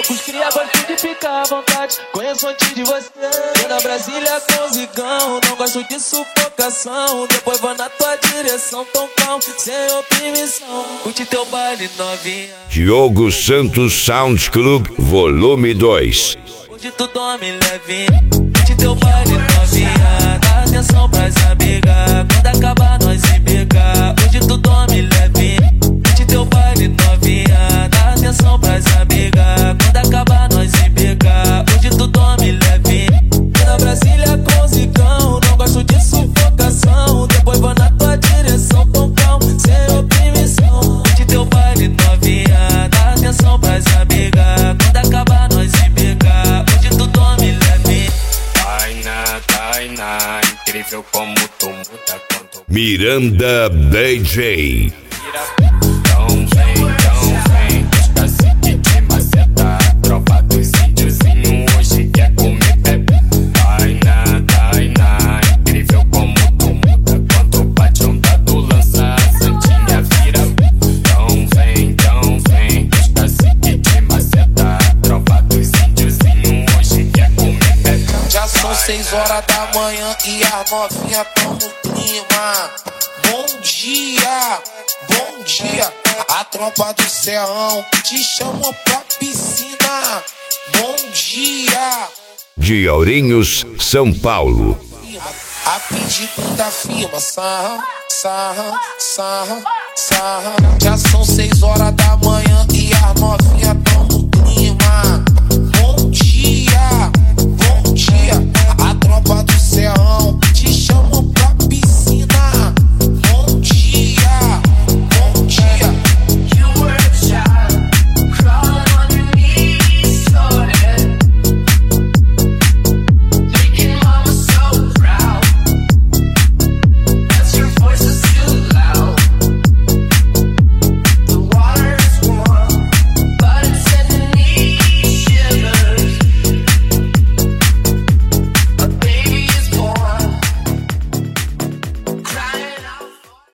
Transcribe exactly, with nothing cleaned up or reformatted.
loucos cria, gosto de ficar à vontade. Conheço antes de você. Tô na Brasília com zigão, não gosto de sufocação. Depois vou na tua direção, tão calmo, sem oprimição. Curte teu baile novinha. Diogo Santos Sound Club, volume dois. Hoje tu dorme levinho. Curte teu baile novinha. Dá atenção pras amigas. Quando acabar nós embica. Hoje tu dorme levinho. Curte teu baile novinha. Dá atenção pras amigas. Quando acabar nós embica. Hoje tu dorme levinho. Tô na Brasília com zicão, não gosto de sufocação. Depois vou na tua direção, tão calmo, sem oprimição. Curte teu baile novinha. Dá atenção pras amigas. Quando acabar nós embica. Hoje tu dorme levinho. Tainá, Tainá, incrível como tu muda quando Miranda D J. Então vem, então vem, os cacique de maceta. Tropa dos índiozinho, hoje quer comer bebê. Tainá, Tainá, incrível como tu muda quando bate onda do lança, a santinha vira. Então vem, então vem, os cacique de maceta. Tropa dos índiozinho, hoje quer comer bebê. Já são seis horas da manhã e as novinhas tão no clima. Bom dia, bom dia. A tropa do Serrão te chamou pra piscina. Bom dia. De Ourinhos, São Paulo. A pedido da firma, sarra, sarra, sarra, sarra. Já são seis horas da manhã e as novinhas tão no clima.